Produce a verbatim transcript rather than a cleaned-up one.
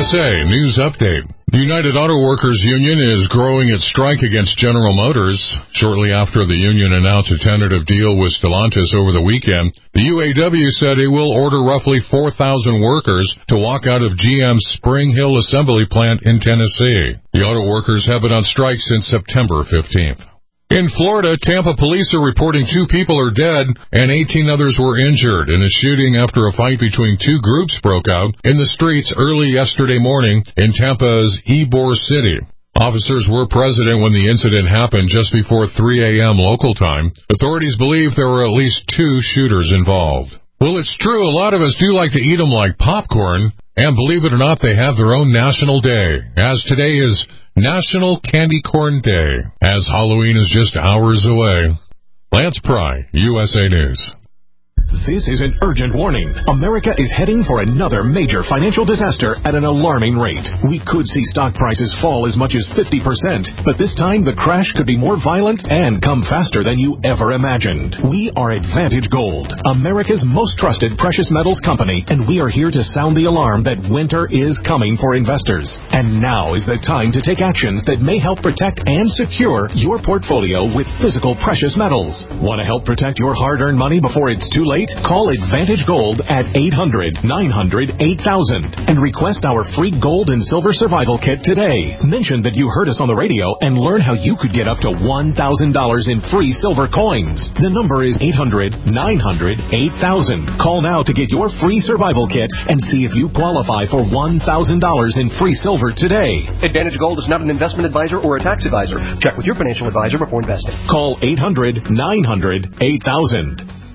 S A News Update. The United Auto Workers Union is growing its strike against General Motors. Shortly after the union announced a tentative deal with Stellantis over the weekend, the U A W said it will order roughly four thousand workers to walk out of G M's Spring Hill assembly plant in Tennessee. The auto workers have been on strike since September fifteenth. In Florida, Tampa police are reporting two people are dead and eighteen others were injured in a shooting after a fight between two groups broke out in the streets early yesterday morning in Tampa's Ybor City. Officers were present when the incident happened just before three a.m. local time. Authorities believe there were at least two shooters involved. Well, it's true, a lot of us do like to eat them like popcorn, and believe it or not, they have their own national day, as today is National Candy Corn Day, as Halloween is just hours away. Lance Pry, U S A News. This is an urgent warning. America is heading for another major financial disaster at an alarming rate. We could see stock prices fall as much as fifty percent, but this time the crash could be more violent and come faster than you ever imagined. We are Advantage Gold, America's most trusted precious metals company, and we are here to sound the alarm that winter is coming for investors. And now is the time to take actions that may help protect and secure your portfolio with physical precious metals. Want to help protect your hard-earned money before it's too late? Call Advantage Gold at eight hundred, nine hundred, eight thousand and request our free gold and silver survival kit today. Mention that you heard us on the radio and learn how you could get up to one thousand dollars in free silver coins. The number is eight hundred, nine hundred, eight thousand. Call now to get your free survival kit and see if you qualify for one thousand dollars in free silver today. Advantage Gold is not an investment advisor or a tax advisor. Check with your financial advisor before investing. Call eight hundred, nine hundred, eight thousand.